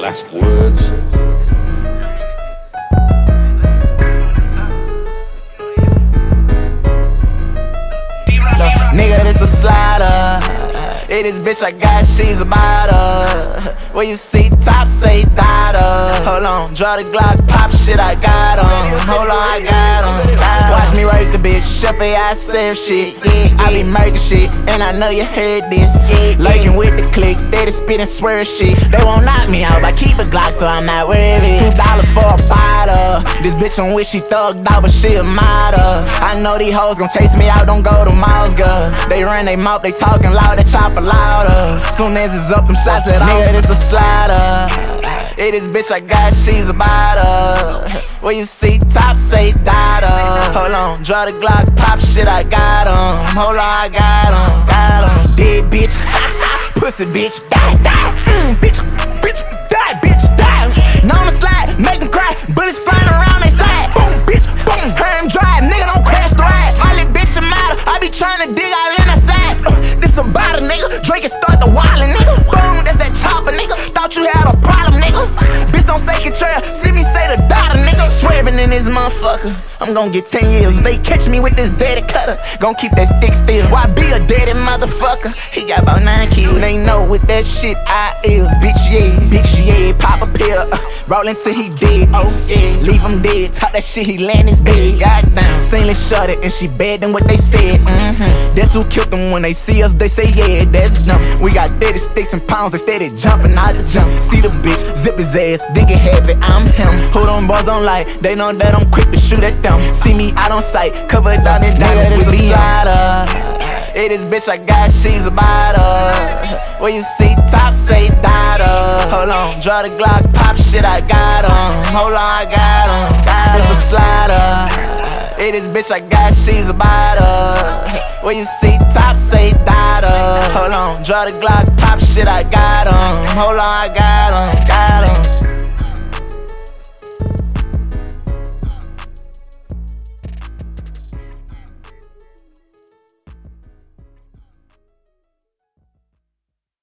last words. Nigga, this a slider. It is bitch I got, she's a biter. Where you see top, say data. Hold on, draw the Glock, pop shit, I got 'em. Hold on, I got 'em. Watch me work the bitch, shuffle I serve shit. Yeah, I be murking shit, and I know you heard this. Lurking with the click, they the spit and swear shit. They won't knock me out, but keep a Glock, so I'm not worried. $2 for a bottle. This bitch on wish she thugged out, but she a model. I know these hoes gon' chase me out, don't go to Miles, girl. They run they mouth, they talking loud, they chopper louder. Soon as it's up, them shots let off. Nigga, this a slider. It is bitch I got, she's a biter. Where you see top, say data. Hold on, draw the Glock, pop shit, I got 'em. Hold on, I got 'em, got 'em. Dead bitch, pussy bitch, die, die. Bitch, bitch, die, bitch, die. Know I'ma slide, make them cry, bullets flying around they side. Boom, bitch, boom, heard him drive, nigga don't crash the ride. My little bitch a model, I be tryna dig out in the side. This a bottle, nigga, drink and start the wildin', nigga. Boom, that's that chopper, nigga, thought you had a problem, nigga. Bitch don't say control, see me say the daughter, nigga. Swerving in this motherfucker, I'm gon' get 10 years. They catch me with this daddy cutter, gon' keep that stick still. Why be a daddy motherfucker? He got about 9 kids. They know what that shit I is, bitch, yeah, pop a pill, roll until he dead, oh yeah, leave him dead, talk that shit, he land his bed, goddamn. Sailin' shut it, and she bad than what they said, That's who killed them when they see us, they say yeah, that's dumb. We got 30 sticks and pounds, they steady jumping out the jump. See the bitch, zip his ass, think it happy, I'm him. Who them boys don't like, they know that I'm quick to shoot at them. See me out on sight, covered down in diamonds with the slider. It is bitch I got, she's a biter. Where you see top, say data. Hold on, draw the Glock, pop shit, I got 'em. Hold on, I got 'em. It's a slider. It is bitch I got, she's a biter. Where you see top, say data. Hold on, draw the Glock, pop shit, I got 'em. Hold on, I got 'em, got 'em.